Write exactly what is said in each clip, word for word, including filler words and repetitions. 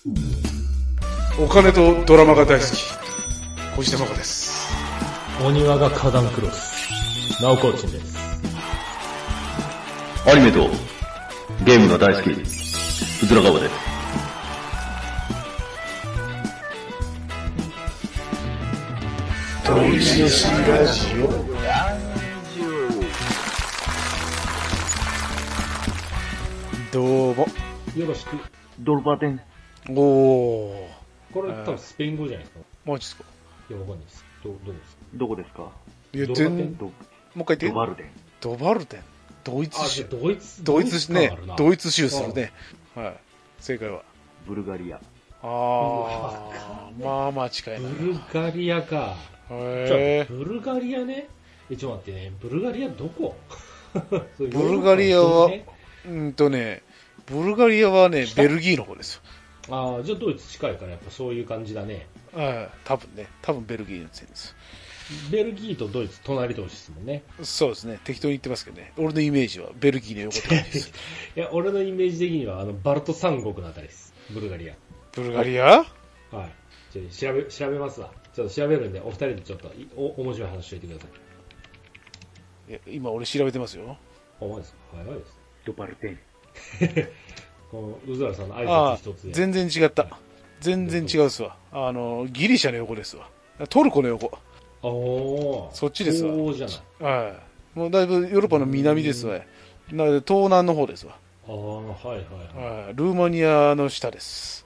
お金とドラマが大好き小石田真子です。 お庭が花壇クロスナオコーチンです。 アニメとゲームが大好きうずらがわです。 トイシシラジオどうもよろしく。 ドルバテン。 おー、 これ多分スペイン語じゃないですか。 マジですか。 いや、わかんないです。ど、どうですか。 どこですか。 いや、 ド全然ルバテンもう一回言って。 ドバルデン。 ドバルデンドイツあ、 州ドイツ、 ドイツねドイツ州するね。はい、正解はブルガリア。 あーまあまあ近いな。 ブルガリアか。 へじゃあブルガリアね。え、ちょっと待ってね。ブルガリアどこブルガリアはうんとねブルガリアはねベルギーの方ですよ。 ああ、じゃあドイツ近いからやっぱそういう感じだね。 はい、多分ね多分ベルギーのせいです。 ベルギーとドイツ隣同士ですもんね。 そうですね、適当に言ってますけどね。俺のイメージはベルギーの横って感じです。 いや、俺のイメージ的にはあのバルト三国のあたりです。ブルガリア。 ブルガリアはい。ちょっと調べ、調べますわ。ちょっと調べるんで、お二人でちょっとお面白い話しといてください。 いや今俺調べてますよ。 あ、マジですか。早いです。 ドバルデン。 この、うずらさんの挨あ拶一つで。 全然違った。全然違うっすわ。あの、ギリシャの横ですわ。トルコの横。 おー。 そっちですわ。 そうじゃない。 はい。もうだいぶヨーロッパの南ですわ。なので東南の方ですわ。 ああ、はいはいはい。 はい。ルーマニアの下です。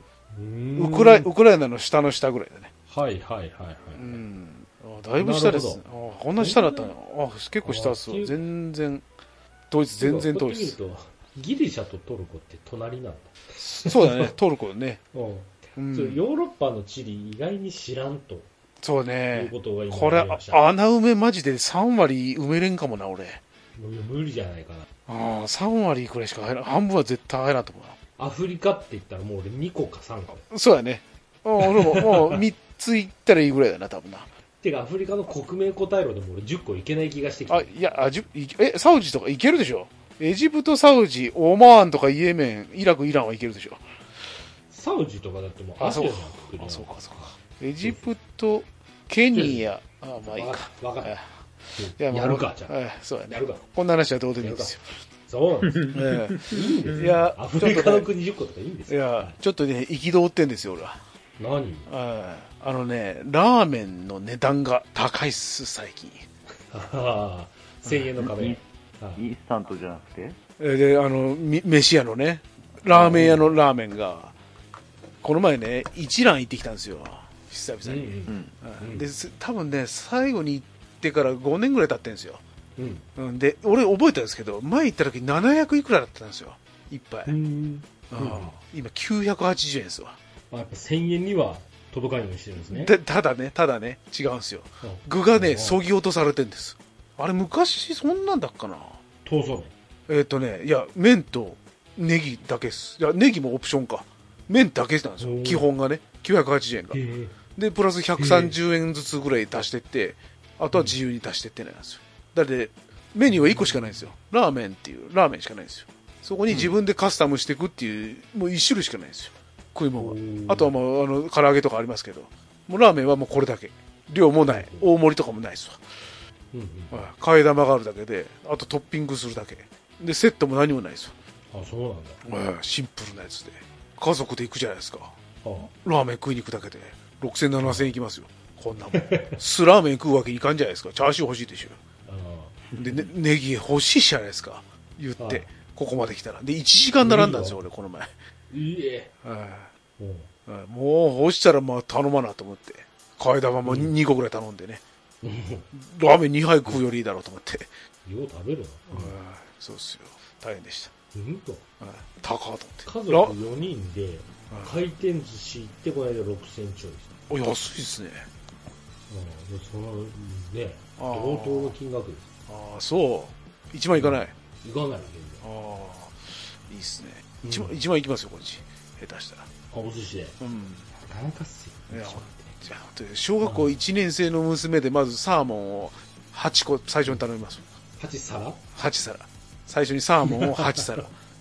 うーんウクライ、ウクライナの下の下ぐらいだね。 はいはいはいはい。 うん。あだいぶ下です。あこんな下だったの。あ結構下っすわ。 あ全然、ドイツ全然遠いです。 こうやって見るとギリシャとトルコって隣なんだ。 そうだね、トルコね。 うん。 うんそうヨーロッパの地理意外に知らんとそういうね。 ことが今これ分かりまし、た。 穴埋めマジでさん割埋めれんかもな、俺。 もう無理じゃないかな。 ああ、さん割くらいしか入らん。半分は絶対入らんと思うアフリカって言ったらもう俺にこかさんこ。 な。そうやね。あ俺ももうみっついったらいいぐらいだな、多分な。 てかアフリカの国名答えろでも俺じゅっこいけない気がしてきた。 あ、いや、あじゅいえ、サウジとかいけるでしょ。エジプト、サウジ、オマーンとかイエメン、イラク、イランはいけるでしょ。 サウジとかだってもうアあ、そうジアのか。 国あ、そうか、そうか。エジプト、ケニア、あ、まあいいか。 わかった。 いややるか、じゃあ。 はい、そうやね。 やるか。 こんな話はどうでもいいですよ。 そうなんですよ。 ええいいんですよ。 いやアフリカの国じゅっことかいいんですよ。 いや、ちょっとね、憤ってんですよ、俺は。 何はいあのね、ラーメンの値段が高いっす、最近。 ああ、せんえんの壁。 インスタントじゃなくてえで、あの、み飯屋のね、ラーメン屋のラーメンが、この前ね、一蘭行ってきたんですよ、久々に。 うんはいうんで、す多分ね、最後に行ってからごねんぐらい経ってるんですよ。 うんうんで、俺覚えたんですけど、前行った時ななひゃくいくらだったんですよ、一杯。 うんああ今きゅうひゃくはちじゅうえんですわ。 あ、やっぱせんえんには届かないようにしてるんですね。 でただね、ただね、違うんですよ。 うん具がね、 うんそぎ落とされてるんです。あれ、昔そんなんだっかな。 闘争えっ、とね、いや、麺とネギだけです。いや、ネギもオプションか。麺だけなんですよ、 おー基本がね。きゅうひゃくはちじゅうえんが。 麺。へで、プラスひゃくさんじゅうえんずつぐらい足してって、あとは自由に足してってなんですよ。だって、メニューはいっこしかないんですよ。ラーメンっていう、ラーメンしかないんですよ。そこに自分でカスタムしていくっていう、もういち種類しかないんですよ。食い物は。 おーあとはもう、あの、唐揚げとかありますけど、もうラーメンはもうこれだけ。量もない。大盛りとかもないですわ。 うんうん。 はい替え玉があるだけで、あとトッピングするだけ。で、セットも何もないですよ。 あ、そうなんだ。 はいシンプルなやつで。家族で行くじゃないですか。 あラーメン食いに行くだけで、ろくせん、ななせんえんいきますよ。こんなもん。酢ラーメン食うわけにいかんじゃないですか。チャーシュー欲しいでしょ。 あで、ね、ネギ欲しいじゃないですか。言っはいて、ここまで来たら。で、いちじかん並んだんですよ、俺、この前。 いいえ。 はいもはいもう、欲したらまあ頼まなと思って。替え玉もにこぐらい頼んでね。 う、 ラーメンにはい食うよりいいだろうと思って。 よう食べるな。 はいそうっすよ。大変でした。 うんと。 はい高っと思って。 家族ラよにんで回転寿司行ってこの間ろくせんちょいです。 お安いですね。 うんでそのね、 あー同等の金額です。 ああ、そう。いちまんいかない。 行かないああ、いいっすね。 うん一万、一万いきますよ、こっち。下手したら。 全然。あ、お寿司で。 うん。 なかなかっすよ。 いやちょっじゃあ、本当に小学校いちねん生の娘で、まずサーモンをはっこ最初に頼みます。 と八皿はち皿。最初にサーモンをはち皿。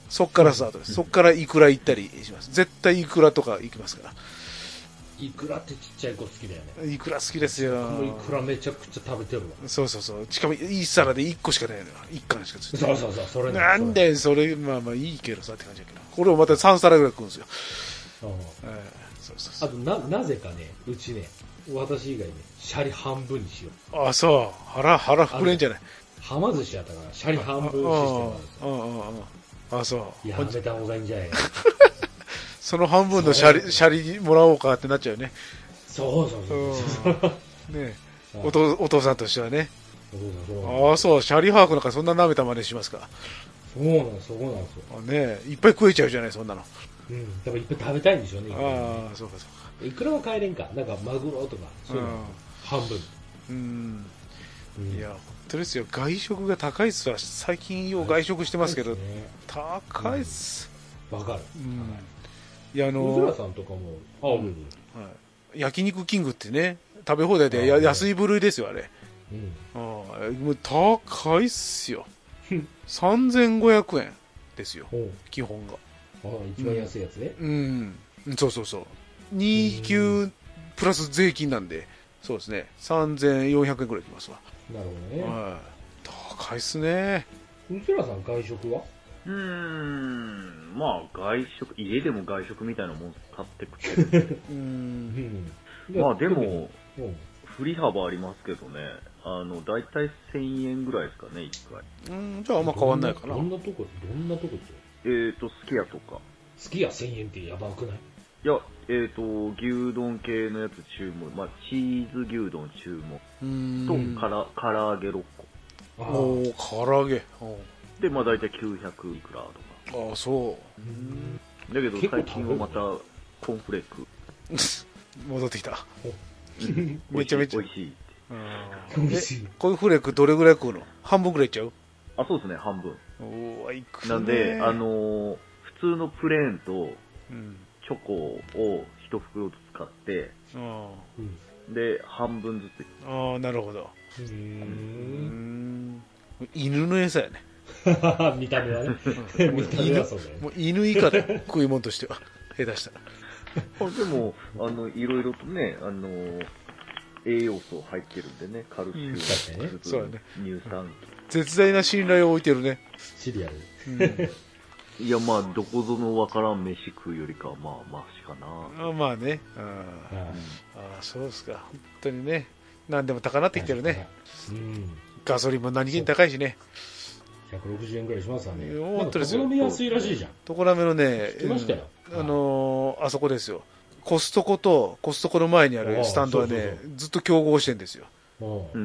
そっからスタートです。そっからイクラ行ったりします。絶対イクラとか行きますから。 イクラってちっちゃい子好きだよね。 イクラ好きですよ。 もうイクラめちゃくちゃ食べてるわ。 そうそうそう。しかもいい皿でいっこしかないのよ。いっ貫しかついてない。そうそうそう、それなんで、それ、まあまあいいけどさって感じだけど。これをまたさん皿ぐらい食うんですよ。 うん、 えー、そうそうそう。 あと、な、なぜかね、うちね、私以外ね、シャリ半分にしよう。 ああ、そう。腹、腹膨れんじゃない。 はま寿司やったから、シャリ半分システムなんですよ。 うんうんうん。ああ、そう。 やめた方がいいんじゃないか。 その半分のシャリ、シャリもらおうかってなっちゃうよね。 そうそうそうそう。 ねえ、お父、お父さんとしてはね。 お父さんそう。 ああ、そう、シャリハーフなんかそんな舐めた真似しますか。 そうなんです、そうなんですよ。 あねえ、いっぱい食えちゃうじゃない、そんなの。 うん、多分いっぱい食べたいんでしょうね。 ああ、そうかそうか。 いくらは買えれんか。なんかマグロとか、そういうの半分。 うん。 うん、 いや、本当ですよ。外食が高いっすわ。最近よう外食してますけど、ね、高いっす。 わ、うん、かる。 うん。いや、あのー、うずらさんとかも、あ、うん、 はい。焼肉キングってね、食べ放題でや安い部類ですよ、あれ。うん。ああ、もう高いっすよ。さんぜんごひゃくえんですよ、基本が。 ああ、一番安いやつね。 うん。うん、そうそうそう。にきゅうプラス税金なんで、そうですね。さんぜんよんひゃくえんくらいきますわ。 なるほどね。 はい。高いっすね。 うずらさん外食はうーん、まあ外食、家でも外食みたいなもん買ってくって。 うん。 まあでも、振り幅ありますけどね。あの、だいたいせんえんぐらいですかね、いっかい。 うん、じゃああんま変わんないかな。 どんなとこ、どんなとこってえーと、すき家とか。 すき家せんえんってやばくない？ いや、えーと、牛丼系のやつ注文、まあ、チーズ牛丼注文と、から唐揚げろっこ。 おー、唐揚げ。 で、まあ大体きゅうひゃくいくらとか。 ああ、そう。 だけど最近はまた、コーンフレーク。 戻ってきた。 めちゃめちゃ。美味しい。 美味しい。コーンフレークどれぐらい食うの？半分ぐらいいっちゃう？ あ、そうですね、半分。 おー、いくね。 なんで、あのー、普通のプレーンと、チョコを一袋ずつ買って、うん、で、半分ずつ。 ああ、なるほど。うーん。犬の餌やね。 見た目はね。見た目はそうだよね。 もう犬以下で食い物としては。下手したら。 でも、あの、いろいろとね、あの、栄養素入ってるんでね、カルシウム、 うん、そうだね。 乳酸。 絶大な信頼を置いてるね。 シリアル。 うん、いや、まあ、どこぞのわからん飯食うよりかは、まあ、マシかな。 あまあね。あ、うん、ああ、そうですか。本当にね。何でも高なってきてるね。うん、ガソリンも何気に高いしね。 ひゃくろくじゅうえんぐらいしますわね。 本当ですよ。 ところめ安いらしいじゃん。 ところめのね、 来ましたよ。 あのー、あそこですよ。コストコと、コストコの前にあるスタンドはね、そうそうそう、ずっと競合してるんですよ。うん。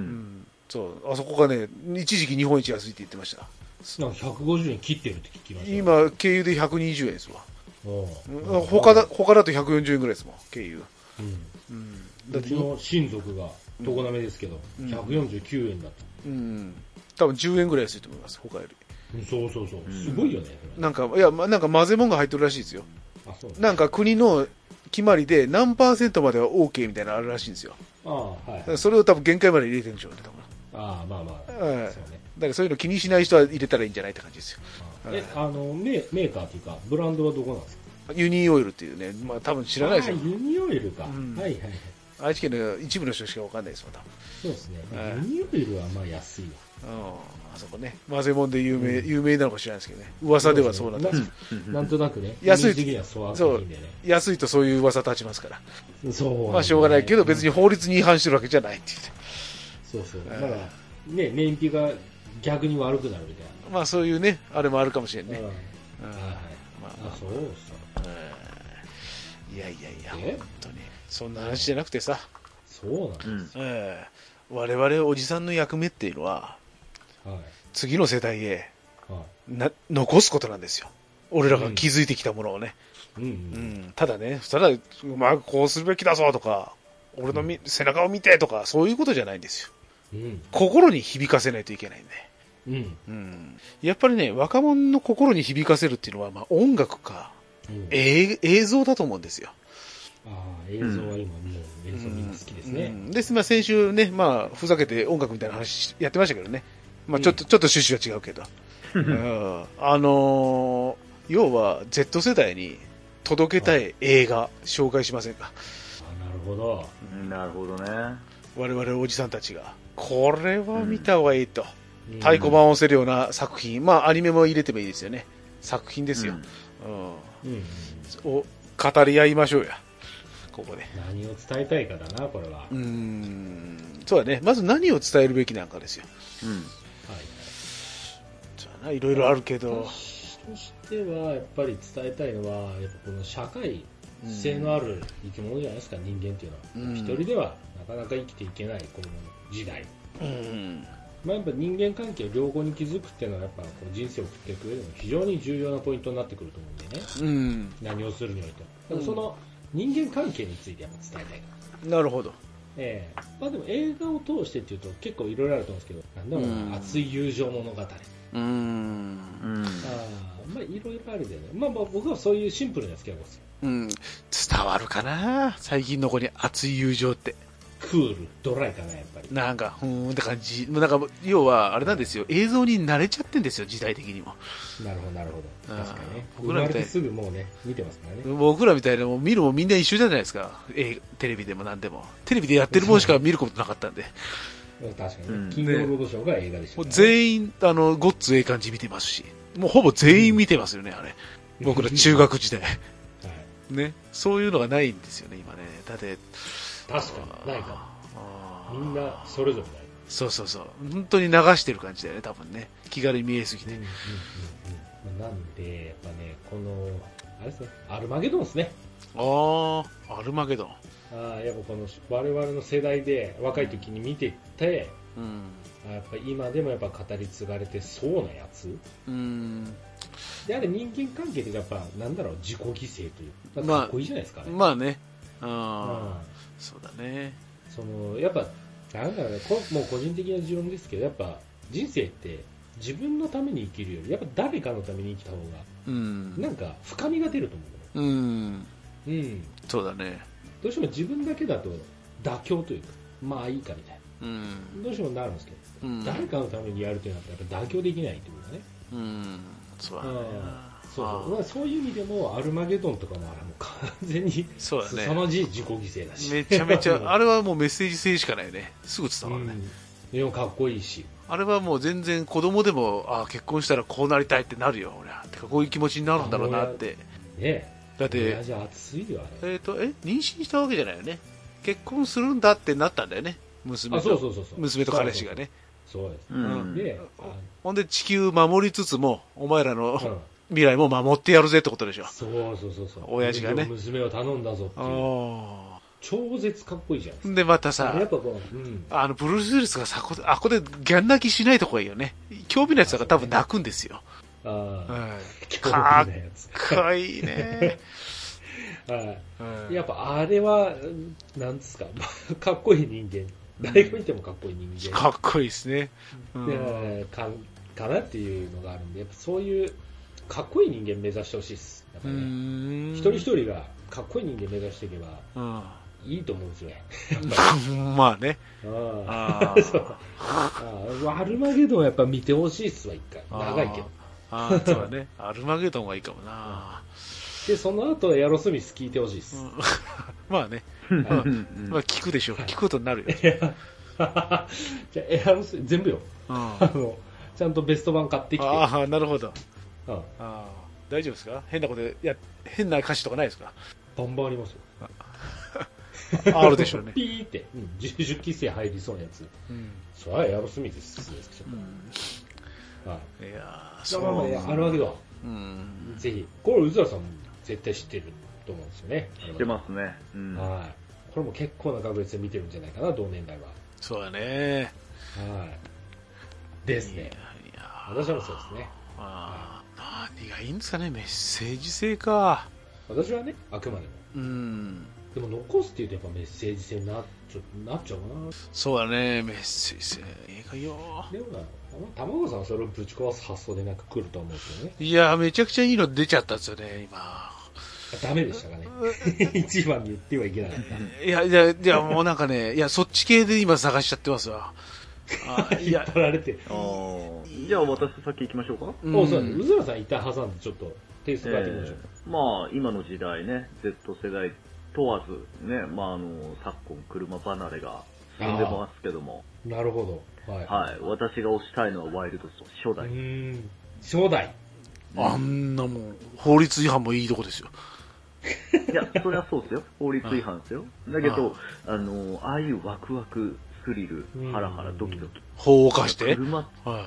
そう。あそこがね、一時期日本一安いって言ってました。 なんかひゃくごじゅうえん切ってるって聞きました。 今、経由でひゃくにじゅうえんですわ。他だ、他だとひゃくよんじゅうえんぐらいですもん、経由。 うん。うん。だってうちの親族が、常滑ですけど、うん、ひゃくよんじゅうきゅうえんだった。うん。多分じゅうえんぐらい安いと思います、他より。 そうそうそう。すごいよね。 なんか、いや、なんか混ぜ物が入ってるらしいですよ。あ、そうなんか国の決まりで何パーセントまでは OK みたいなのあるらしいんですよ。ああ、はい、はい。それを多分限界まで入れてるんでしょうね、多分。 ああ、まあまあ。 はい。そうね。だからそういうの気にしない人は入れたらいいんじゃないって感じですよ。 え、あの、メメーカーっていうか、ブランドはどこなんですか？ ユニーオイルっていうね、まあ多分知らないですよ。 ああ、ユニーオイルか。うん、はいはいはい。 愛知県の一部の人しかわかんないですもん、多分。 そうですね。ユニーオイルはまあ安いわ。 あそこね、混ぜ物で有名、うん、有名なのか知らないですけどね。噂ではそうなんですよ。 なんとなくね。 安い、 ね、 そう、安いとそういう噂立ちますから。 そう、ね。 まあしょうがないけど、別に法律に違反してるわけじゃないって言って。そうそう。だから、ね、燃費が逆に悪くなるみたいな。 まあそういうね、あれもあるかもしれんね。うん。はい。 まあ、あ、そうそう。 いやいやいや、本当に。そんな話じゃなくてさ。 そうなんです。 ええ。我々おじさんの役目っていうのは、はい、次の世代へ、はい、な残すことなんですよ。俺らが気づいてきたものをね。うんうんうん、ただね、そしたら、まあ、こうするべきだぞとか、俺のみ、うん、背中を見てとか、そういうことじゃないんですよ。うん、心に響かせないといけないんで。うんうん、やっぱりね、若者の心に響かせるっていうのは、まあ、音楽か、うん、映像だと思うんですよ。 ああ、映像は今、もう映像みんな好きですね。うん、 です、まあ、先週ね、まあ、ふざけて音楽みたいな話やってましたけどね。まあ、ちょっと、うん、ちょっと趣旨は違うけど。うん、あのー、 要は Z 世代に届けたい映画紹介しませんか。 あ、なるほど。 なるほどね。 我々おじさんたちがこれは見た方がいいと、うん、太鼓判を押せるような作品、まあアニメも入れてもいいですよね。作品ですよ、うんうんうん、を語り合いましょうや、ここで。 何を伝えたいかだな、これは。 うーん、そうだね。まず何を伝えるべきなんかですよ。うん。はい。じゃあな、いろいろあるけど。 私としてはやっぱり伝えたいのは、やっぱこの社会性のある生き物じゃないですか、人間っていうのは。うん、一人ではなかなか生きていけないこの時代。うん。まあ、やっぱ人間関係を良好に築くっていうのはやっぱこう人生を送っていく上でも非常に重要なポイントになってくると思うんでね。うん。何をするにおいても。だからその人間関係についてやっぱ伝えたいな。なるほど。 ええー、まあでも映画を通してっていうと結構いろいろあると思うんですけど、なんだろうな、熱い友情物語。うーん。ああ、まあいろいろあるでね。まあまあ僕はそういうシンプルなやつ結構ですよ。 うん。伝わるかな、最近の子に熱い友情って。 クール、ドライかな、やっぱり。 なんか、ふーんって感じ。なんか、要は、あれなんですよ。映像に慣れちゃってんですよ、時代的にも。 なるほど、なるほど。確かにね。僕らみたいに。すぐもうね、見てますからね。 僕らみたいなも見るもみんな一緒じゃないですか。えテレビでも何でも。テレビでやってるもんしか見ることなかったんで。 確かにね。金曜ロードショーが映画でした、ね。 もう全員、あの、ごっつええ感じ見てますし。もうほぼ全員見てますよね、あれ。僕ら中学時代。はい。ね。そういうのがないんですよね、今ね。だって。 確かに、ないかも。みんなそれぞれだよ。 そうそうそう。本当に流してる感じだよね、多分ね。気軽に見えすぎて。うんうんうんうん、なんで、やっぱね、この、あれですね、アルマゲドンですね。 ああ、アルマゲドン。 ああ、やっぱこの、我々の世代で若い時に見てて、うん、やっぱ今でもやっぱ語り継がれてそうなやつ。うん。で、あれ人間関係ってやっぱ、なんだろう、自己犠牲というか、かっこいいじゃないですかね。 まあ、まあね。ああ、そうだね。 その、やっぱ、なんだろうね、こもう個人的な持論ですけど、やっぱ人生って自分のために生きるより、やっぱ誰かのために生きた方が、うん、なんか深みが出ると思う、ね。うん。うん。そうだね。どうしても自分だけだと妥協というか、まあいいかみたいな。うん。どうしてもなるんですけど、うん、誰かのためにやるというのはやっぱ妥協できないというかね。うん。そうだね。そうそう、まあ、そういう意味でもアルマゲドンとかもあれも完全にそうだね、 凄まじい自己犠牲だし、 めちゃめちゃあれはもうメッセージ性しかないよね。すぐ伝わるね、うん、 でもかっこいいし、 あれはもう全然子供でもあ結婚したらこうなりたいってなるよ俺は。てかこういう気持ちになるんだろうなってね。だってじゃ熱いよあれ。 えっ、ー、とえ妊娠したわけじゃないよね。結婚するんだってなったんだよね、娘と。 あそうそうそうそう、 娘と彼氏がね。 そうです、うん、でほんで地球守りつつもお前らの、うん未来も守ってやるぜってことでしょ。 そうそうそうそう。 親父がね。 娘を頼んだぞっていう。超絶かっこいいじゃん。 で、またさ、やっぱこう、うん、あの、ブルース・ウィルスがさ、こあこでギャン泣きしないとこがいいよね。興味ないやつだから多分泣くんですよ。ああ。うん、かっこいいね。 はい。やっぱあれは、なんですか、かっこいい人間。誰が見てもかっこいい人間。 かっこいいですね。 うん、かかなっていうのがあるんで、やっぱそういう、かっこいい人間目指してほしいです。やっぱね、一人一人がかっこいい人間目指していけば、うん、いいと思うんですよね。 まあね。 ああ。そう。あアルマゲドンはやっぱ見てほしいっすわ、一回。長いけど。 ああ、そうだね。アルマゲドンはいいかもな。 で、その後、エアロスミス聞いてほしいっす。うん、 まあね。まあ、まあ、聞くでしょう。聞くことになるよ。 じゃあ、エアロスミス、全部よ。うん、あの、ちゃんとベスト版買ってきて。 ああ、なるほど。ああ、大丈夫ですか？変なこといや変な歌詞とかないですか？ バンバンありますよ。 あるでしょうね。 ピーって、うん、じゅっきせい入りそうなやつ。うん、それはエアロスミスです。うん、はい。いやー、そうまああるわけだ。うん。ぜひ、これうずらさんも絶対知ってると思うんですよね。 知ってますね。 うん、はい。これも結構な確率で見てるんじゃないかな、同年代は。 そうだね。 はい。ですね。いや私はそうですね。 ああ。何がいいんですかね、メッセージ性か。 私はね、あくまでも。うん。でも残すっていうとやっぱメッセージ性になっちゃなっちゃうな。 そうだね、メッセージ性。映画よ。 でもな、卵さんはそれをぶち壊す発想でなんか来ると思うんですよね。 いや、めちゃくちゃいいの出ちゃったんですよね、今。 ダメでしたかね。一番に言ってはいけなかった。 いや、いや、いや、もうなんかね、いや、そっち系で今探しちゃってますわ。 あいや引っ張られて。 じゃあ私先行きましょうか。 うん、そうです。うずらさん一旦挟んでちょっとテイスト変えていきましょう。 えー、まあ、今の時代ね、Z 世代問わず、ね、まあ、あの、昨今車離れが進んでますけども。 なるほど。はい。 はい。私が推したいのはワイルドストーン、初代。うーん。初代。 あんなもん、法律違反もいいとこですよ。 いや、それはそうですよ。法律違反ですよ。だけど、あの、ああいうワクワク、スリル、ハラハラ、ドキドキ。 法を犯して車、 はい。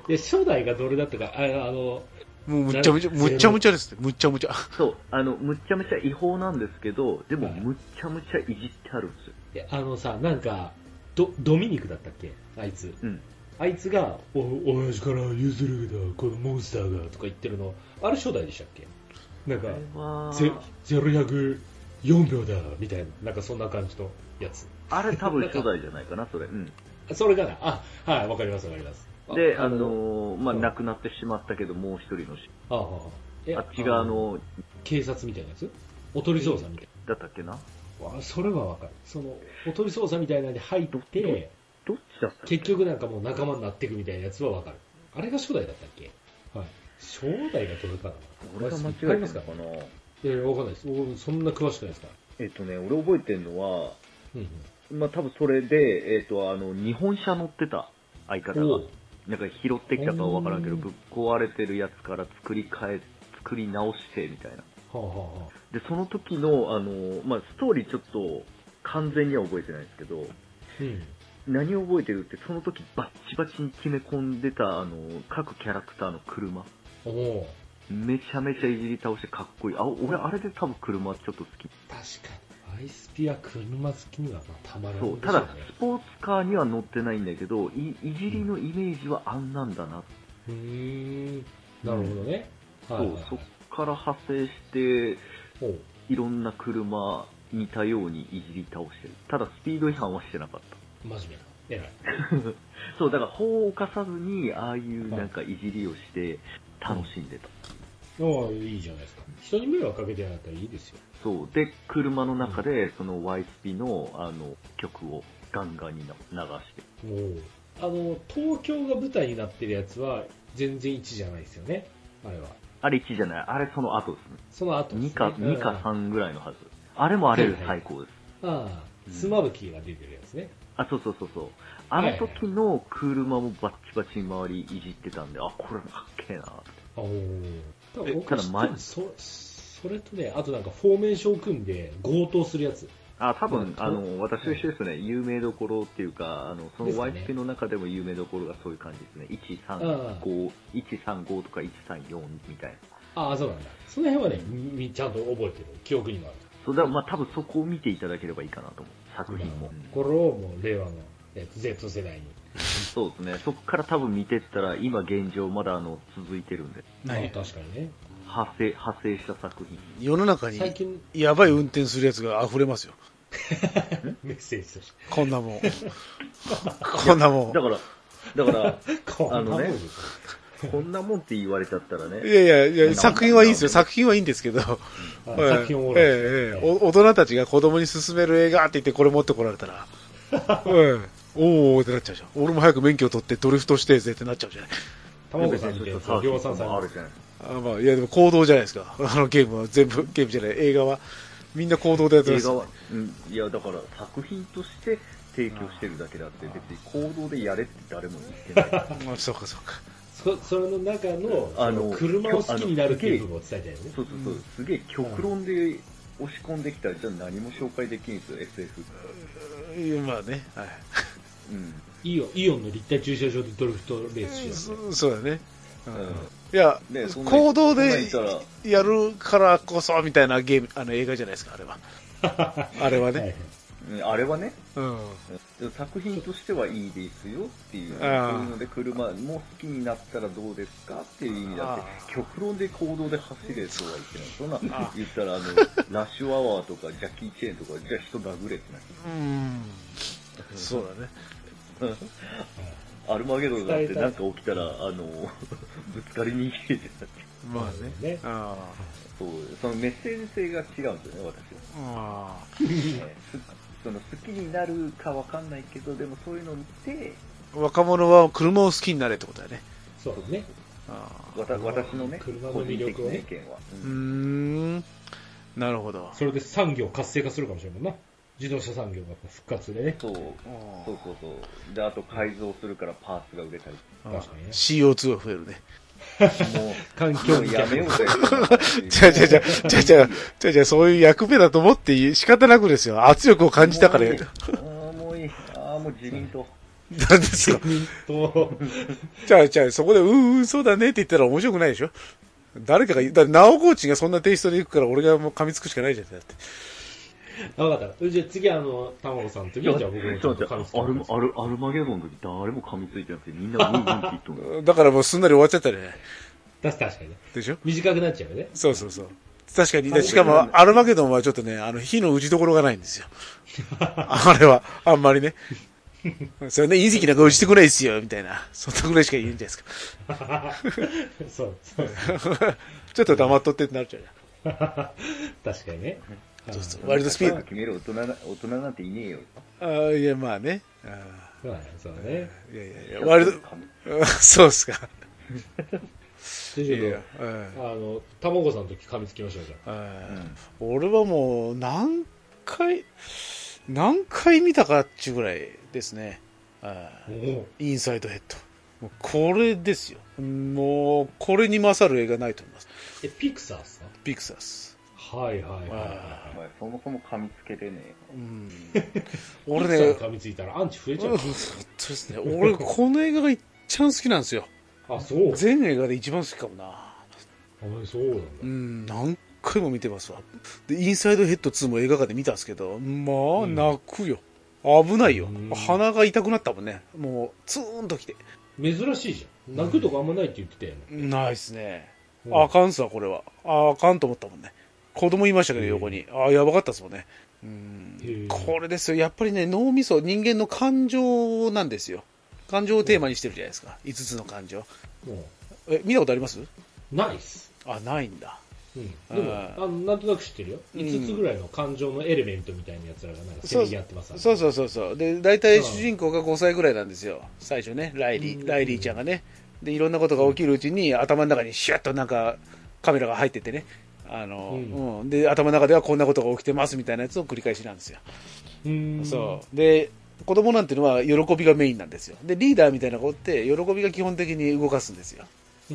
で、初代がどれだったか、あの、 もうむっちゃむちゃ、むっちゃむちゃですね。むっちゃむちゃ。 そう、あの、むっちゃむちゃ違法なんですけど、でも、むっちゃむちゃいじってあるんですよ。 いや、あのさ、なんか、ド、ドミニクだったっけあいつ。うん。あいつが、お、親父から譲るけど、このモンスターが、とか言ってるの、あれ初代でしたっけなんか、ゼロひゃくよんびょうだ、みたいな、なんかそんな感じのやつ。 あれ多分初代じゃないかな、それ。うん。 それかな。あ、はい、わかりますわかります。 で、あのー、まあ、亡くなってしまったけど、もう一人のし、ああ、あっちがあの、 警察みたいなやつおとり捜査みたいな。だったっけなそれはわかる。その、おとり捜査みたいなんで入って、 どっちだった結局なんかもう仲間になっていくみたいなやつはわかる。あれが初代だったっけはい。初代がどれかな俺が間違えてますかなえー、わかんないです。そんな詳しくないですかえっとね、俺覚えてるのは、うんうん、まあ多分それで、えっと、あの、日本車乗ってた相方が、なんか拾ってきたかはわからんけど、ぶっ壊れてるやつから作り変え、作り直してみたいな。はあはあ、で、その時の、あの、まあストーリーちょっと完全には覚えてないんですけど、うん、何を覚えてるって、その時バッチバチに決め込んでた、あの、各キャラクターの車。おめちゃめちゃいじり倒してかっこいい。あ、俺あれで多分車ちょっと好き。 確かに。アイスピア車好きにはたまらない、ね。そう、 ただスポーツカーには乗ってないんだけど、い, いじりのイメージはあんなんだな。 へー、なるほどね。 うん、はいはいはい、そう、そっから派生して、いろんな車似たようにいじり倒してる。ただスピード違反はしてなかった。 真面目な。偉い。 そう、だから法を犯さずに、ああいうなんかいじりをして楽しんでた。 ああ、いいじゃないですか。人に迷惑かけてなかったらいいですよ。 そう。で、車の中で、その ワイエスピー の、あの、曲をガンガンに流して。 おあの、東京が舞台になってるやつは、全然いちじゃないですよね。あれは。 あれいちじゃない。あれその後ですね。 その後ですね。 にか、にかさんぐらいのはず。あれもあれで最高です。 はいはい、ああ、スマブキが出てるやつね。 あ、そうそうそうそう。あの時の車もバッチバチに周りいじってたんで、あ、これかっけえなって。おー。ただ、前そ、それとね、あとなんかフォーメーションを組んで強盗するやつ。 あ、多分、あの、私と一緒ですね。有名どころっていうか、あの、その ワイエスピー の中でも有名どころがそういう感じですね。いちさんご、いちさんごとかいちさんよんみたいな。ああ、そうなんだ。その辺はね、うん、ちゃんと覚えてる。記憶にもある。 そうだ、まあ多分そこを見ていただければいいかなと思う。作品も。 これをもう令和の Z 世代に。 そうですね。そこから多分見てったら、今現状まだあの、続いてるんで。 ああ、確かにね。 派生、派生した作品。 世の中に、やばい運転するやつが溢れますよ。 メッセージとして。 こんなもん。こんなもん。 だから、だから、あのね、こんなもんって言われちゃったらね。 いやいやいや、作品はいいんですよ。作品はいいんですけど。作品を、 ええ、大人たちが子供に勧める映画って言ってこれ持ってこられたら、うん、おーってなっちゃうじゃん。俺も早く免許を取ってドリフトしてぜってなっちゃうじゃない。 卵さんって量産さんあるじゃない。 あ、まあ、いやでも行動じゃないですか。あのゲームは全部、ゲームじゃない、映画は。みんな行動でやってます、ね。 映画は、うん、いやだから作品として提供してるだけであって、別に行動でやれって誰も言ってない。 あ、そうかそうか。 そ, それの中の、あの、車を好きになるっていう部分を伝えたいよね。 そうそうそう。うん、すげえ極論で押し込んできたら、じゃあ何も紹介できんすよ、エスエフ。 いや、まあね。はい。 うん。イオン、イオンの立体駐車場でドリフトレースしよう、ね。そうだね。うん、いや、ね、行動でやるからこそみたいなゲーム、あの映画じゃないですか、あれは。あれはね。はい、 あれはね、うん、作品としてはいいですよっていう、そういうので車も好きになったらどうですかっていう意味だって、極論で行動で走れとは言ってない。そんな言ったら、あの、ラッシュアワーとかジャッキー・チェーンとか、じゃあ人殴れってなる。 うん。そうだね。 アルマゲドンだってなんか起きたら、あの、ぶつかりに行けってなって。 まあね。あそう、そのメッセージ性が違うんですよね、私は。あその好きになるかわかんないけど、でもそういうのを見て、 若者は車を好きになれってことだね。 そうだね。 あ私のね、 車の魅力をね。 個人的な意見は。 うーん。なるほど。 それで産業活性化するかもしれないもんな。自動車産業が復活でね。 そう。そうそうそう。で、あと改造するからパーツが売れたり。 確かにね。 シーオーツー が増えるね。 もう、 環境やめようぜ。 じゃじゃじゃじゃじゃじゃじゃそういう役目だと思って仕方なくですよ。圧力を感じたから。 ああ、もういい。ああ、もう自民党。 何ですか。 自民党。 じゃあ、じゃあ、そこで、うんうん、そうだねって言ったら面白くないでしょ。誰かが、だナオコーチがそんなテイストで行くから俺がもう噛みつくしかないじゃん。だって。 わかった。じゃあ次あの、たまごさんの時はじゃあ僕もちょっと噛みつきアル、アル、アルマゲドンの時誰も噛みついてなくてみんなうんうんって言っとる。 だからもうすんなり終わっちゃったね。 確かにね。 でしょ短くなっちゃうよね。 そうそうそう。確かに。しかも、アルマゲドンはちょっとね、あの、火の打ちどころがないんですよ。あれは、あんまりね。それね、隕石なんか打ちてくれないっすよ、みたいな。そんなぐらいしか言うんじゃないですか。 そう、そう。 ちょっと黙っとってってなっちゃうじゃん。 確かにね。 そうそう。割とスピード。 決める大人な、大人なんていねえよ。 ああ、いや、まあね。あそうだね、そうだね。 いやいやいや、割と、そうっすか。 で、ちょっと、あの、たまごさんの時噛みつきましょう、じゃあ。 俺はもう、何回、何回見たかっちゅうぐらいですね。インサイドヘッド。もうこれですよ。もう、これに勝る映画ないと思います。 え、ピクサーっすか？ ピクサーっす。 はいはいはい、はい。 そもそも噛みつけてね。 うん。俺ね、 噛みついたらアンチ増えちゃう。 うん、そうですね。俺、この映画が一番好きなんですよ。 あ、そう。 全映画で一番好きかもな。 あ、そうなんだ。 うん、何回も見てますわ。で、インサイドヘッドツーも映画館で見たんですけど、まあ、泣くよ。危ないよ。鼻が痛くなったもんね。もう、ツーンときて。 珍しいじゃん。泣くとかあんまないって言ってたよね。 ないっすね。あかんすわ、これは。ああかんと思ったもんね。子供いましたけど、横に。ああ、やばかったっすもんね。うん。これですよ。やっぱりね、脳みそ、人間の感情なんですよ。感情をテーマにしてるじゃないですか。いつつの感情。え、見たことあります？ ないっす。 あ、ないんだ。 うん、でもあのなんとなく知ってるよ。いつつぐらいの感情のエレメントみたいなやつらがなんかせめぎ合ってます。 そうそうそうそう。で、大体主人公がごさいぐらいなんですよ。最初ね、ライリー、ライリーちゃんがね。で、いろんなことが起きるうちに頭の中にシュッとなんかカメラが入っててね。あの、うん、うん。で、頭の中ではこんなことが起きてますみたいなやつを繰り返しなんですよ。 うん。 そう。で、子供なんていうのは喜びがメインなんですよ。で、リーダーみたいな子って喜びが基本的に動かすんですよ。うん、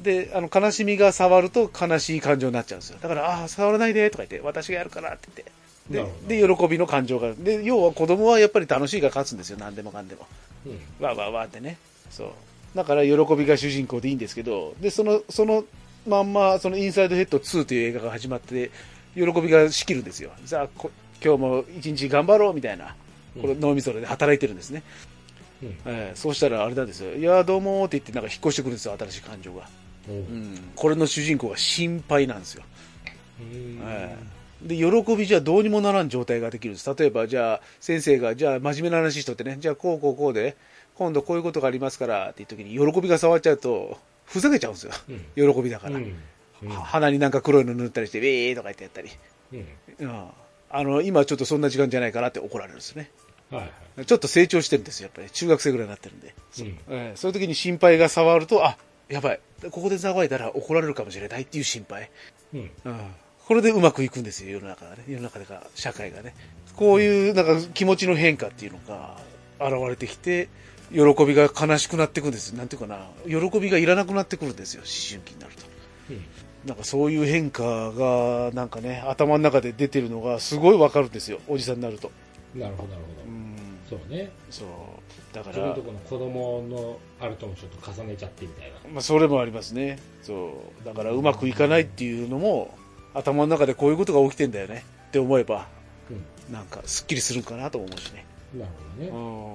で、あの、悲しみが触ると悲しい感情になっちゃうんですよ。だから、ああ、触らないで、とか言って、私がやるからって言って。で、で、喜びの感情が。で、要は子供はやっぱり楽しいが勝つんですよ。何でもかんでも。うん、わーわーわーってね。そう。だから、喜びが主人公でいいんですけど、で、その、そのまんま、そのインサイドヘッドツーという映画が始まって、喜びが仕切るんですよ。さあ、今日も一日頑張ろう、みたいな。これ脳みそで働いてるんですね。うんえー、そうしたらあれなんですよ。いやどうもって言ってなんか引っ越してくるんですよ、新しい感情が。うん、これの主人公が心配なんですよ。えー、で喜びじゃどうにもならん状態ができるんです。例えばじゃあ先生がじゃあ真面目な話しとってね、じゃあこうこうこうで今度こういうことがありますからっていう時に喜びが触っちゃうとふざけちゃうんですよ。うん、喜びだから、うんうん、鼻になんか黒いの塗ったりしてウェーとか言ってやったり、うんうん、あの今ちょっとそんな時間じゃないからって怒られるんですね。はいはい、ちょっと成長してるんですよ、やっぱり中学生ぐらいになってるんで、うんえー、そういう時に心配が触ると、あやばい、ここで騒いだら怒られるかもしれないっていう心配、うんうん、これでうまくいくんですよ、世の中がね、世の中でか社会がね、こういうなんか気持ちの変化っていうのが現れてきて、喜びが悲しくなっていくんです、なんていうかな、喜びがいらなくなってくるんですよ、思春期になると。うんなんかそういう変化がなんかね頭の中で出てるのがすごいわかるんですよ、おじさんになると。 なるほどなるほど。うんそうね。そうだからそういうところの子供のあるともちょっと重ねちゃってみたいな。 まあそれもありますね。そうだからうまくいかないっていうのも頭の中でこういうことが起きてんだよねって思えば、うん、なんかすっきりするかなと思うしね。 なるほどね。うん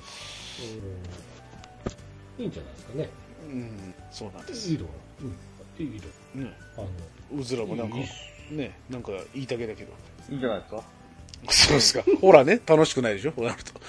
いいんじゃないですかね。 うんそうなんです。 いい色。うんいい色。 ね、あのうずらもなんかねなんか言いたげだけどいいんじゃないですか。 そうですか。ほらね楽しくないでしょ。ほらと。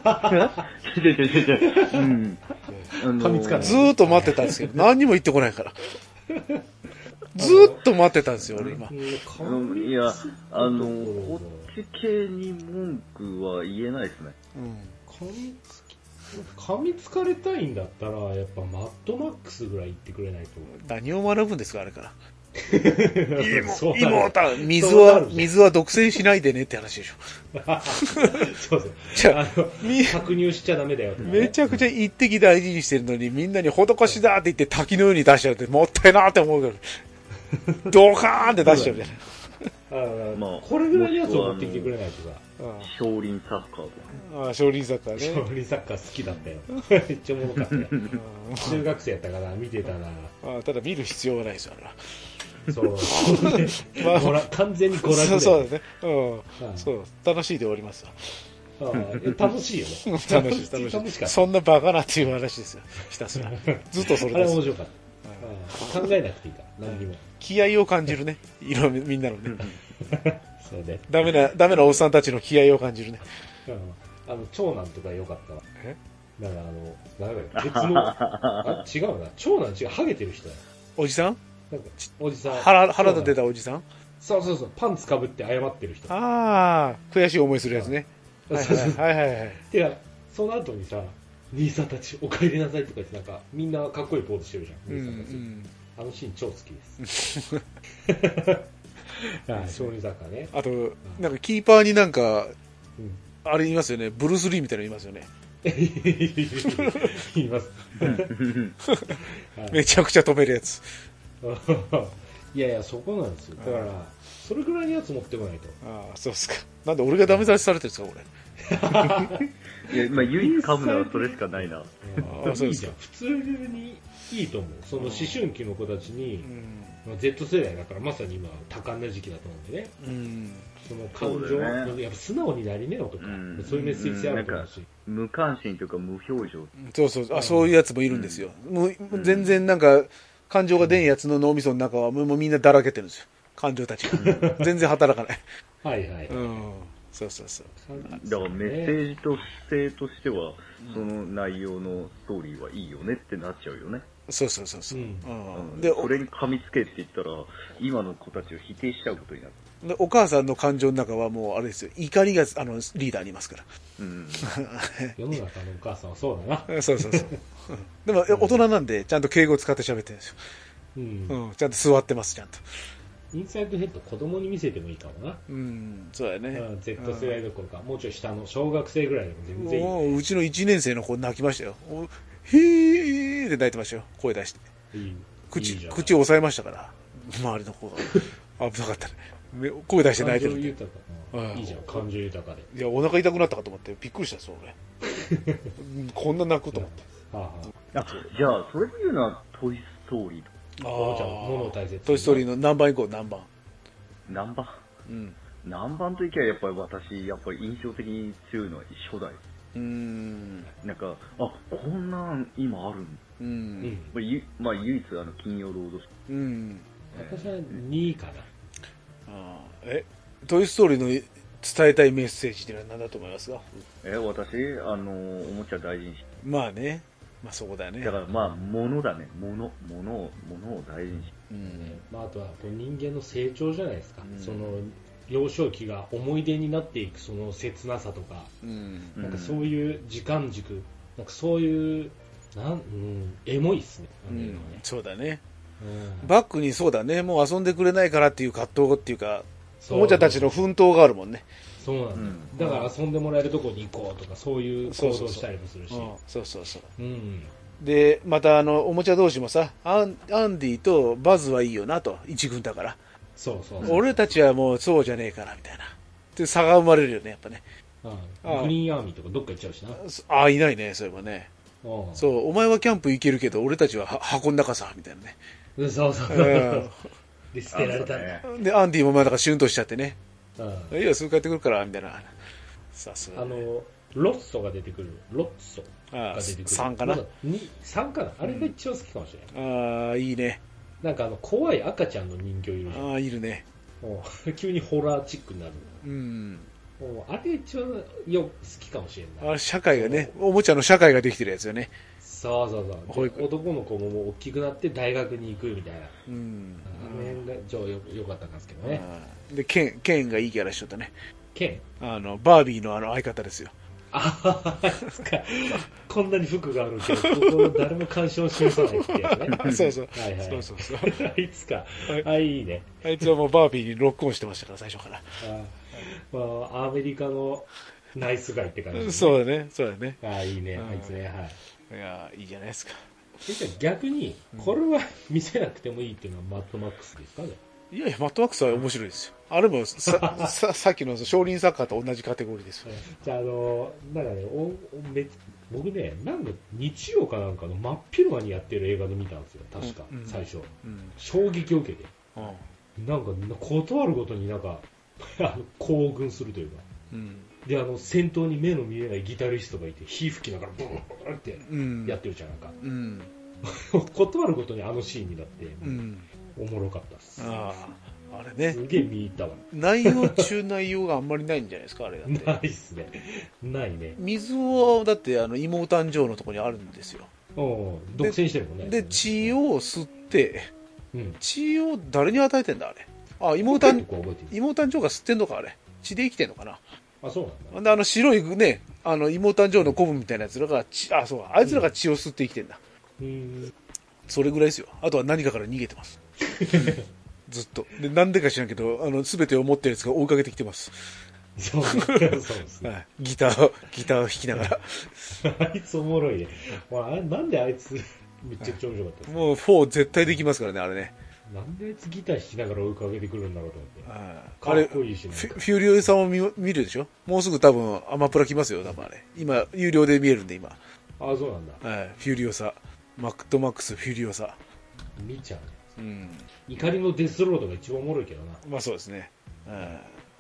うん。噛みつかない。 ずーっと待ってたんですけど何にも言ってこないから。ずーっと待ってたんですよ俺今。 いやあのこっち系に文句は言えないですね。 うん。噛みつき。 噛みつかれたいんだったらやっぱマッドマックスぐらい言ってくれないと。 何を学ぶんですかあれから。 そう妹、水は、水は独占しないでねって話でしょ。 そうそう。 じゃあ、 搾乳しちゃダメだよ、ね。 めちゃくちゃ一滴大事にしてるのに、みんなに施しだって言って滝のように出しちゃうってもったいなって思うけど、ドカーンって出しちゃうじゃない。 あまあ、これぐらいのやつを持ってきてくれないとさ。 少林サッカーとか。ああ、少林サッカーね。 少林サッカー好きだったよ。めっちゃおもろかったよ。中学生やったから見てたな。 あただ見る必要はないですよ、 そう。まあ、完全に娯楽で。 そうそうだね。うん。そう。楽しいで終わりますわ。楽しいよね。 楽しい、楽しい。しいそんなバカなっていう話ですよ。ひたすら。ずっとそれです。 あれ面白かった。考えなくていいから、何にも。 気合を感じるね。いろみんなのね。 そうね。 ダメな、ダメなおっさんたちの気合を感じるね。 あの、長男とか良かったわ。えだからあの、なんか別の、あ、違うな。長男違う、ハゲてる人だよ。 おじさんなんかおじさん腹、腹立てたおじさんそうそうそう、パンツかぶって謝ってる人。 ああ、悔しい思いするやつね。はいはいはいはい。 てか、その後にさ、兄さんたちお帰りなさいとか言って、なんか、みんなかっこいいポーズしてるじゃん、兄さんたち。うんうん、あのシーン超好きです。はい、少林サッカーね。 あと、なんかキーパーになんか、うん、あれ言いますよね、ブルース・リーみたいなの言いますよね。 言います。 めちゃくちゃ止めるやつ。 いやいや、そこなんですよ。だから、それぐらいのやつ持ってこないと。 ああ、そうっすか。なんで俺がダメ出しされてるんですか、 俺。いや、まあ、唯一噛むのはそれしかないな。ああ、そうですか。普通にいいと思う。その思春期の子たちに、うん、Z 世代だからまさに今多感な時期だと思うんでね。うん、その感情、ね、やっぱ素直になりねよとか、うん、そういうメッセージ性あると思うし。 無関心というか無表情。 そうそう、あ、そういうやつもいるんですよ。うん、もう全然なんか、感情が出んやつの脳みその中はもうみんなだらけてるんですよ。感情たちが。全然働かない。 はいはい。うん。 そうそうそう。 だからメッセージと性としては、その内容のストーリーはいいよねってなっちゃうよね。 そうそうそうそう。うんうん、で、これに噛みつけって言ったら、今の子たちを否定しちゃうことになる。 でお母さんの感情の中はもうあれですよ。怒りがあのリーダーにいますから。うん、 世の中のお母さんはそうだな。 そうそうそう。でも大人なんでちゃんと敬語を使って喋ってるんですよ。うん、うん。ちゃんと座ってます、ちゃんと。 インサイドヘッド子供に見せてもいいかもな。 うん、そうだね。 うん、Z 世代どころか、もうちょい下の小学生ぐらいでも全然いい、ね。もううちのいちねん生の子泣きましたよ。へーって泣いてましたよ。声出して。いい口、いい口を押さえましたから。周りの子が。危なかったね。声出して泣いてる。 感情豊か。いいじゃん、感情豊かで。 いや、お腹痛くなったかと思って、びっくりしたんですよ、俺。こんな泣くと思って。 ああじゃあ、それで言うのは、トイストーリーと。 ああ、物を大切に。 トイストーリーの何番以降、何番何番うん。何番といけばやっぱり私、やっぱり印象的に強いのは初代。うーん。なんか、あ、こんなん今あるんうん。まあ、ゆまあ、唯一、あの、金曜ロードショー。うん。 私はにいかな。 あえ、トイストーリーの伝えたいメッセージってのは何だと思いますかえ、私、あの、おもちゃ大事にしまあね。まあそこだよね。 だからまあ、物だね。物、物を、物を大事にしうん。まああとは、人間の成長じゃないですか。うん、その、幼少期が思い出になっていくその切なさとか、うん、なんかそういう時間軸、なんかそういう、なん、うん、エモいっすね。あの映画はね、 うん、そうだね。うん、バックにそうだね、もう遊んでくれないからっていう葛藤っていうか、おもちゃたちの奮闘があるもんね。 そうなんだ、うん、だから遊んでもらえるとこに行こうとか、そういう行動したりもするし。 そうそうそう。うん、で、またあの、おもちゃ同士もさ、アン、アンディとバズはいいよなと、一軍だから。 そうそうそう。 俺たちはもうそうじゃねえからみたいな。って差が生まれるよね、やっぱね。 ああ、グリーンアーミーとかどっか行っちゃうしな。 ああ、いないね、そういえばね。ああそう、お前はキャンプ行けるけど、俺たちは箱の中さ、みたいなね。 そうそうそう。で、捨てられたね。 で、アンディもまだからシュンとしちゃってね。うん、いや、すぐ帰ってくるから、みたいな。さすが、 ね。あの、ロッソが出てくる。ロッソが出てくる。 さんかな、ま、 さんかなあれが一番好きかもしれない。 うん、ああ、いいね。 なんかあの、怖い赤ちゃんの人形いるじゃん。 ああ、いるね。 もう急にホラーチックになる。うん。もうあれ一番よ好きかもしれない。 あれ、社会がね、おもちゃの社会ができてるやつよね。 そうそうそう。男の子ももう大きくなって大学に行くみたいな。うん。あの辺が上よよかったんですけどね。 で、ケン、ケンがいいキャラしとったね。 ケンあの、バービーのあの相方ですよ。 ああ、こんなに服があるけど、ここ誰も干渉示さないってやつね。 そうそう。 はいはい。 そうそうそう。 あいつか。あ、いいね。 あいつはもうバービーにロックオンしてましたから、最初から。あ、 まあ、アメリカのナイスガイって感じ、ね。 そうだね、そうだね。 ああ、いいね、あいつね、はい。 いや、いいじゃないですか。 逆に、これは見せなくてもいいっていうのはマッドマックスですかね。 いやいや、マッドマックスは面白いですよ。あれもさ、さ、さっきの少林サッカーと同じカテゴリーですよ。 じゃあ、あの、なんかね、おめ僕ね、なんか日曜かなんかの真っ昼間にやってる映画で見たんですよ、確か、うん、最初、うん。衝撃を受けて。うん、なんか、断るごとになんか、興奮するというか。うん、で、あの、先頭に目の見えないギタリストがいて、火吹きながらブーンってやってるじゃん、なんか。うん、断るごとにあのシーンになって、うん、おもろかったっす。ああれね。すげえ見入ったわ。 内容中内容があんまりないんじゃないですか、あれだって。 ないっすね。ないね。 水は、だって、あの、妹誕生のとこにあるんですよ。 うん。独占してるもんね。 で、血を吸って、うん、血を誰に与えてんだ、あれ。あ、妹誕生が吸ってんのか、あれ。血で生きてんのかな。 あ、そうなんだ。 で、あの、白いね、あの、妹誕生のコブみたいなやつらが、血、あ、そう、あいつらが血を吸って生きてんだ。うん。それぐらいですよ。あとは何かから逃げてます。ずっと。で、なんでか知らんけど、あの、すべてを持ってるやつが追いかけてきてます。 そうですね。 はい。ギター、ギターを弾きながら。 あいつおもろいね。まあ、なんであいつ、めちゃくちゃ面白かったですか。 もうフォー絶対できますからね、あれね。 なんであいつギター弾きながら追いかけてくるんだろうと思って。 ああれ、かっこいいしね。フューリオさんを 見, 見るでしょ。もうすぐ多分アマプラ来ますよ、多分あれ。今、有料で見えるんで、今。 ああ、そうなんだ。 はい。フューリオサ。マクドマックス、フューリオサ。 見ちゃうね。うん。怒りのデスロードが一番おもろいけどな。 まあそうですね。うん、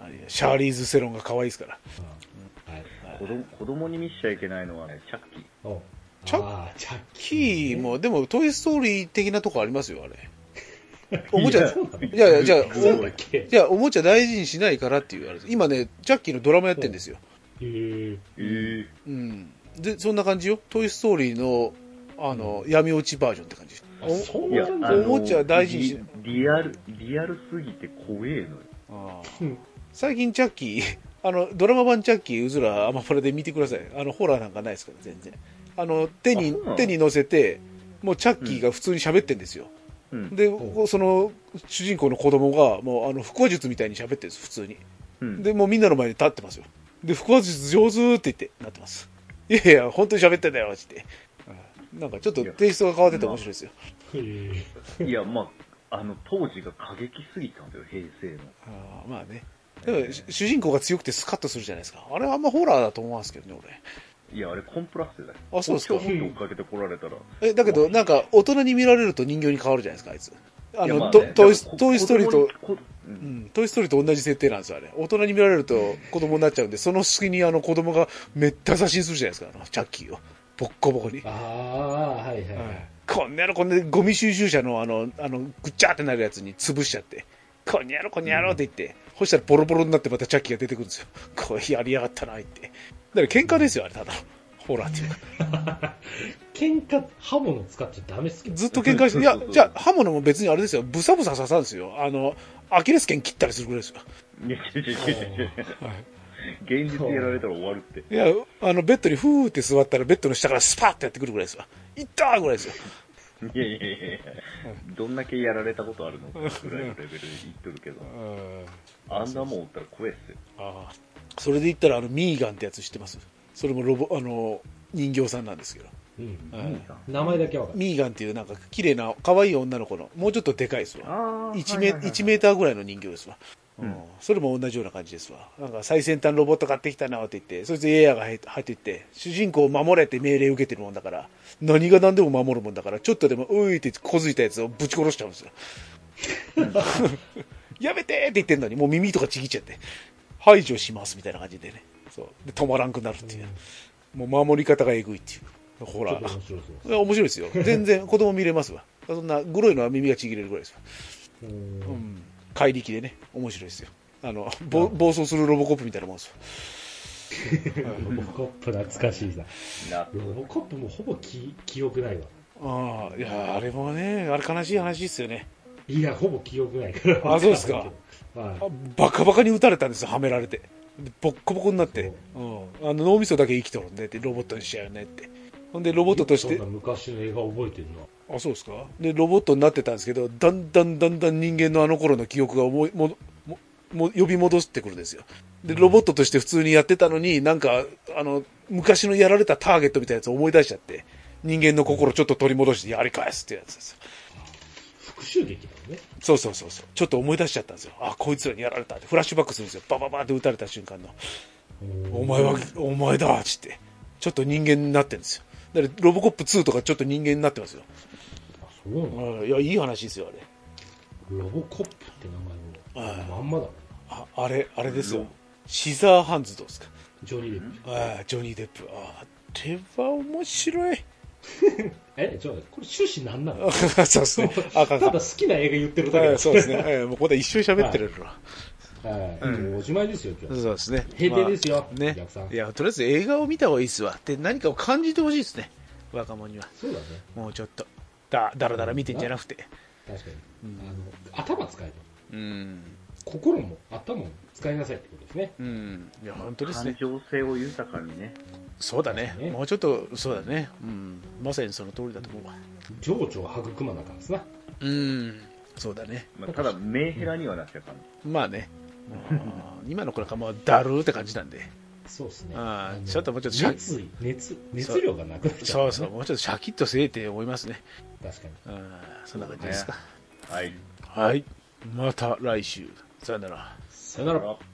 シャーリーズ・セロンが可愛いですから。 うん、はい。子供、子供に見せちゃいけないのはね、チャッキー。 おチャッチャッキーも、でも、トイ・ストーリー的なとこありますよ、あれ。おもちゃ、いやいや、じゃあ、じゃあ、おもちゃ大事にしないからっていうあれです。今ね、チャッキーのドラマやってんですよ。へぇー。うん。で、そんな感じよ。トイ・ストーリーの、あの、闇落ちバージョンって感じ。お, いやおもちゃ大事にしリリアル、リアルすぎて怖えのよ。 あ最近チャッキー、あの、ドラマ版チャッキー、うずらアマプラで見てください。あの、ホラーなんかないですから、全然。あの、手に、手に乗せて、もうチャッキーが普通に喋ってんですよ。うん、で、うん、その、主人公の子供が、もう、あの、腹話術みたいに喋ってるんです、普通に。うん、で、もうみんなの前に立ってますよ。で、腹話術上手って言って、なってます。いやいや、本当に喋ってんだよ、って言って。なんかちょっとテイストが変わってて面白いですよ。 まあ、いや、まあ、あの、当時が過激すぎたんだよ、平成の。 あまあね。でも、えー、主人公が強くてスカッとするじゃないですか。あれはあんまホラーだと思うんですけどね、 俺。いや、あれコンプラッセだよ。 あ、そうですか。 追っかけてこられたら。 え、だけど、なんか、大人に見られると人形に変わるじゃないですか、あいつ。あの、まあね、トイス、トイストーリーと、うん、トイストーリーと同じ設定なんですよ、あれ。大人に見られると子供になっちゃうんで、その隙にあの子供がめった刺しにするじゃないですか、あの、チャッキーを。ボッコボコに。 ああ、はいはい、はい。 こんなのこんなゴミ収集車のあの、あの、ぐっちゃーってなるやつに潰しちゃって、こんにゃろこんにゃろって言って、そ、うん、したらボロボロになってまたチャッキーが出てくるんですよ。これやりやがったな、言って。だから喧嘩ですよ、あれ、ただの。ホラーっていうか。 喧嘩、刃物使っちゃダメっすけど。 ずっと喧嘩して、いや、じゃあ刃物も別にあれですよ、ブサブサ刺さんですよ。あの、アキレス腱切ったりするぐらいですよ。いや、いやいやいやいや。 現実やられたら終わるって。 いや、あの、ベッドにふーって座ったら、ベッドの下からスパーってやってくるぐらいですわ。いったーぐらいですよ。 いやいやいやいや、どんだけやられたことあるのかぐらいのレベルで言っとるけど。あんなもんおったら怖いっすよ。ああ。 それで言ったら、あの、ミーガンってやつ知ってます？それもロボ、あの、人形さんなんですけど。うん。 はい、名前だけは分かる。 ミーガンっていうなんか綺麗な可愛い女の子の、もうちょっとでかいですわ。いちメーターぐらいの人形ですわ。うん、それも同じような感じですわ。なんか最先端ロボット買ってきたなって言って、そいつエアが入っていって、主人公を守れって命令を受けてるもんだから、何が何でも守るもんだから、ちょっとでも、ういって小づいたやつをぶち殺しちゃうんですよ。やめてって言ってんのに、もう耳とかちぎっちゃって、排除しますみたいな感じでね。そう。で、止まらんくなるっていう。うん、もう守り方がえぐいっていう。ほら。面白そう。面白いですよ。全然子供見れますわ。そんな、グロいのは耳がちぎれるぐらいですわ。うん。怪力でね、面白いですよ。あの、暴走するロボコップみたいなもんですよ。 ロボコップ懐かしいさ。ロボコップもほぼ記記憶ないわ。 ああ、いや、あれもね、あれ悲しい話ですよね。 いや、ほぼ記憶ないから。 あ、そうですか。はい、バカバカに撃たれたんですよ、はめられて。 ボッコボコになって、うん、あの脳みそだけ生きとるんでってロボットにしちゃうねって。ほんでロボットとして昔の映画覚えてるの。あ、そうですか。でロボットになってたんですけど、だんだんだんだん人間のあの頃の記憶が思いももも呼び戻ってくるんですよ。でロボットとして普通にやってたのに、なんかあの昔のやられたターゲットみたいなやつを思い出しちゃって、人間の心をちょっと取り戻してやり返すってやつですよ。 復讐劇だもんね。 そうそうそうそう。ちょっと思い出しちゃったんですよ。あ、こいつらにやられたってフラッシュバックするんですよ。バババーって撃たれた瞬間の。お前はお前だっつってちょっと人間になってるんですよ。だからロボコップツーとかちょっと人間になってますよ。 あ、そうなの。 いや、いい話ですよあれ。 ロボコップって名前もまんまだね。 あ、あれあれですよ。シザーハンズどうですか。 ジョニー・デップ。 ああ、ジョニー・デップ。あれは面白い。 え、ちょっとこれ趣旨なんなの？ そうですね。あかんただ好きな映画言ってるだけだ。 そうですね。もうここで一緒に喋ってるの。はい。はい。もうおしまいですよ今日。 そうですね。 閉店ですよ。 ね。いや、とりあえず映画を見た方がいいですわ。で、何かを感じてほしいですね。若者には。 そうだね。 もうちょっとだだらだら見てんじゃなくて。 確かに。あの頭使える。 うん。 心も頭も使いなさいってことですね。 うん。いや本当ですね。 感情性を豊かにね。 そうだね。もうちょっとそうだね。うん。まさにその通りだと思うわ。 情緒を育まなあかんですな。 うん。そうだね。 まあ、ただメンヘラにはなっちゃうかん。まあね。今の子なんかもうだるーって感じなんで。 そうですね。 ああ、ちょっともうちょっとシャ熱意熱熱量がなくなっちゃう、ね。 そうそう、もうちょっとシャキッとせえって思いますね。 確かに。 ああ、そんな感じですか。 はい。 はい。また来週。さよなら。 さよなら。